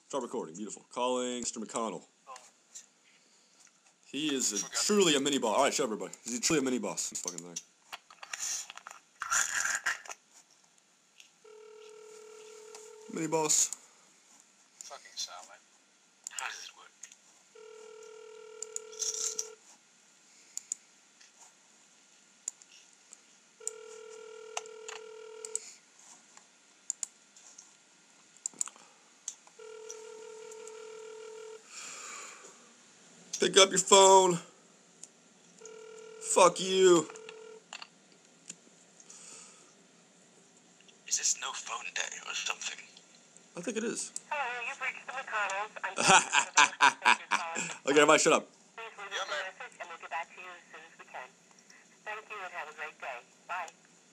Start recording. Beautiful. Calling Mr. McConnell. He is truly a mini boss. Alright, shut up, everybody. He's truly a mini boss. This fucking thing. Mini boss. Fucking solid. How does this work? Pick up your phone. Fuck you. Is this no phone day or something? I think it is. Hello, you've reached the McConnells. I'm sorry. Okay, everybody shut up. Please leave us a message and we'll get back to you as soon as we can. Thank you and have a great day. Bye.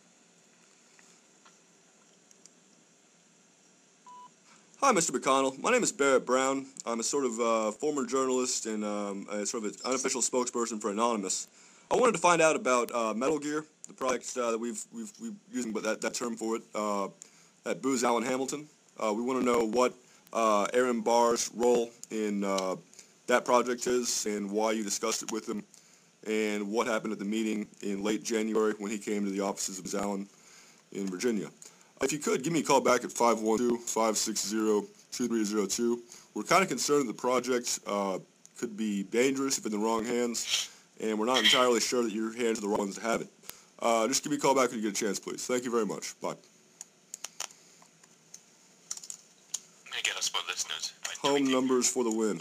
Hi, Mr. McConnell. My name is Barrett Brown. I'm a sort of former journalist and a sort of an unofficial spokesperson for Anonymous. I wanted to find out about Metal Gear, the product that we've using that term for it, at Booz Allen Hamilton. We want to know what Aaron Barr's role in that project is and why you discussed it with him and what happened at the meeting in late January when he came to the offices of Booz Allen in Virginia. If you could, give me a call back at 512-560-2302. We're kind of concerned the project could be dangerous if in the wrong hands, and we're not entirely sure that your hands are the right ones to have it. Just give me a call back when you get a chance, please. Thank you very much. Bye. I'm gonna get us more listeners. Home numbers for the win.